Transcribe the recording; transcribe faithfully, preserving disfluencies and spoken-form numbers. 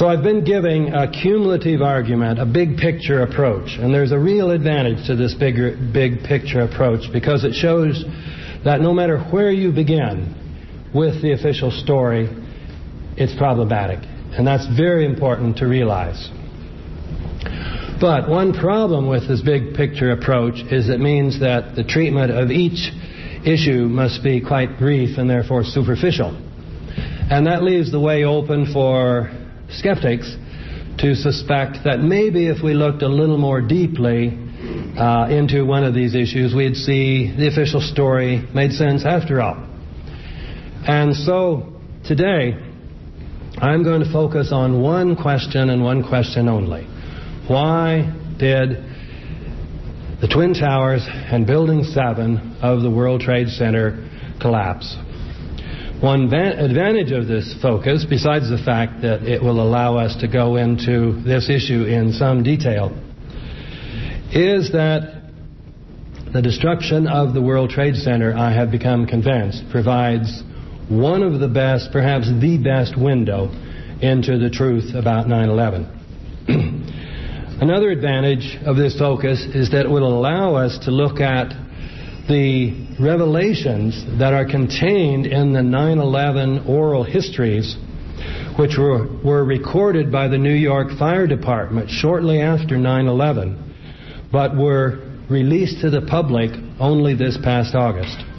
So I've been giving a cumulative argument, a big picture approach, and there's a real advantage to this bigger, big picture approach because it shows that no matter where you begin with the official story, it's problematic. And that's very important to realize. But one problem with this big picture approach is it means that the treatment of each issue must be quite brief and therefore superficial. And that leaves the way open for skeptics to suspect that maybe if we looked a little more deeply uh, into one of these issues, we'd see the official story made sense after all. And so today, I'm going to focus on one question and one question only. Why did the Twin Towers and Building seven of the World Trade Center collapse? One va- advantage of this focus, besides the fact that it will allow us to go into this issue in some detail, is that the destruction of the World Trade Center, I have become convinced, provides one of the best, perhaps the best window into the truth about nine eleven. Another advantage of this focus is that it will allow us to look at the revelations that are contained in the nine eleven oral histories, which were, were recorded by the New York Fire Department shortly after nine eleven, but were released to the public only this past August.